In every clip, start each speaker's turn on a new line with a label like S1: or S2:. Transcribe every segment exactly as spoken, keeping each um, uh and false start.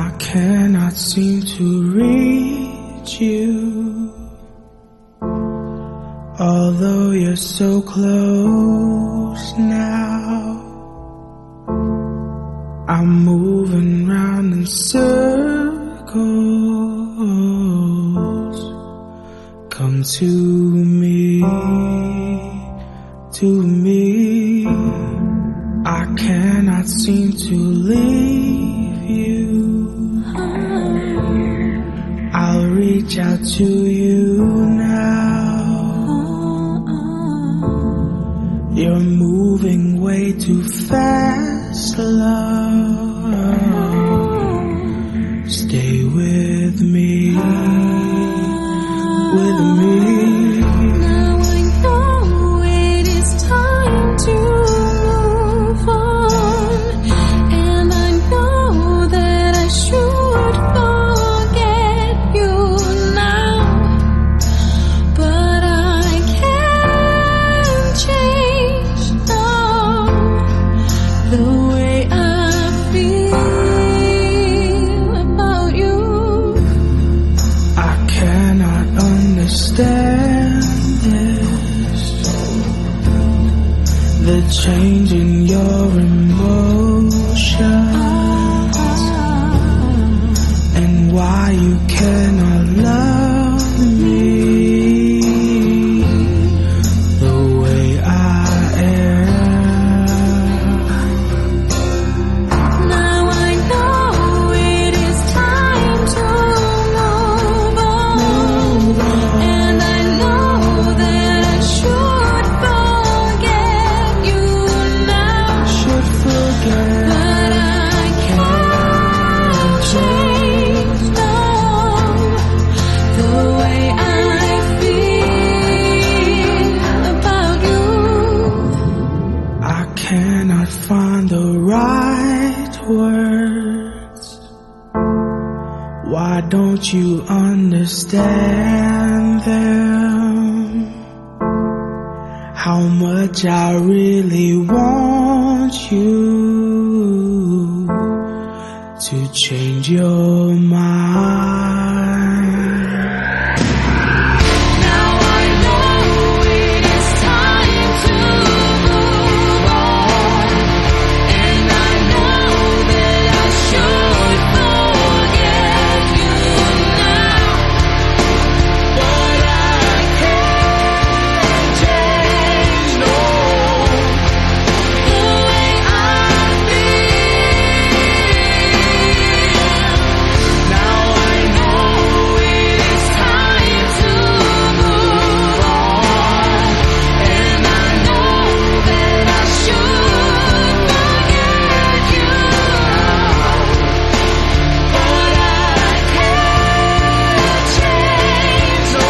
S1: I cannot seem to reach you, although you're so close now. I'm moving round in circles. Come to me, to me. I cannot seem to leave you. I'll reach out to you now. You're moving way too fast, love. Stay with me, with me.
S2: Now I know it is time to move on, and I know that I should forget you now, but I can't change now the way I feel about you.
S1: I cannot understand this, the change in your emotions, and why you cannot love me the way I am.
S2: Now I know it is time to move on, and I know that I should forget you now,
S1: Should forget,
S2: but I can't change now the way I feel about you.
S1: I cannot find the right words. Why don't you understand them? How much I really want you to change your mind.
S2: Now I know it is time to move on, and I know that I should forget you now, but I can't change no the way I feel. Now I know it is time to move on, and I know that I should forget you, but I can't change no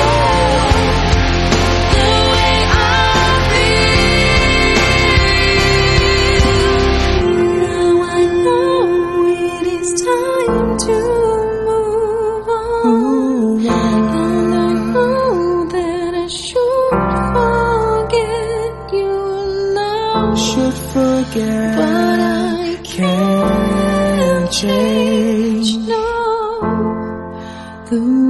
S2: the way I feel. Now I know it is time to move on, and I know that I should forget you now,
S1: Should forget,
S2: but I
S1: can't change.
S2: change now the